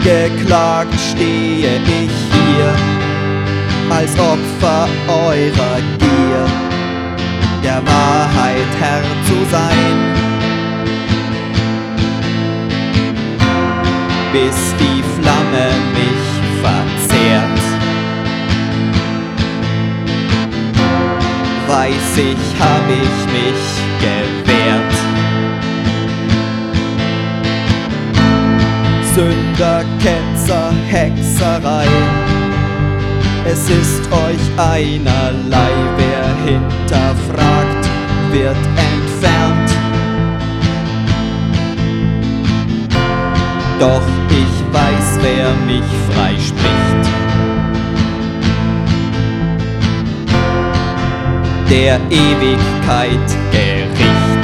Angeklagt stehe ich hier, als Opfer eurer Gier, der Wahrheit Herr zu sein, bis die Flamme mich verzehrt. Weiß ich, hab ich mich gewehrt. Sünder, Ketzer, Hexerei, es ist euch einerlei. Wer hinterfragt, wird entfernt. Doch ich weiß, wer mich freispricht. Der Ewigkeit Gericht.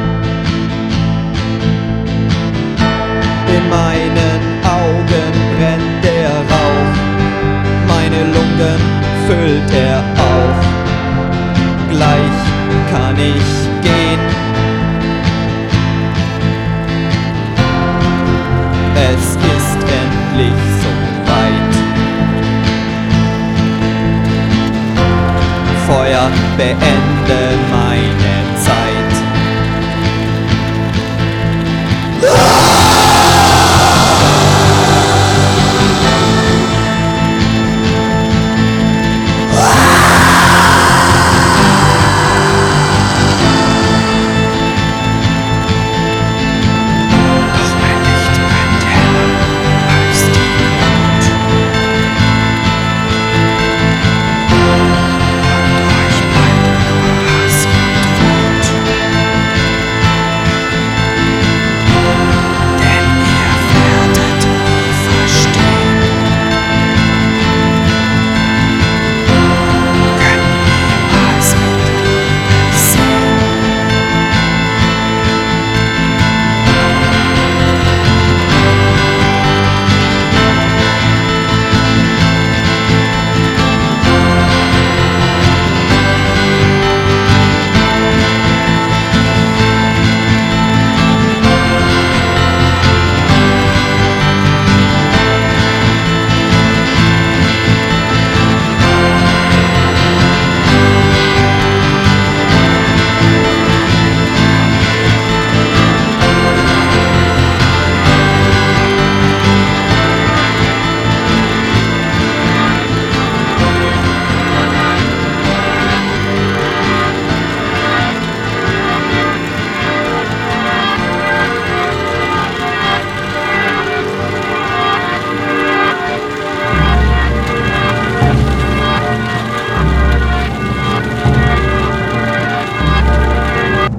In meinen Augen brennt der Rauch, meine Lungen füllt er auch. Gleich kann ich gehen. Es ist endlich soweit. Feuer beendet.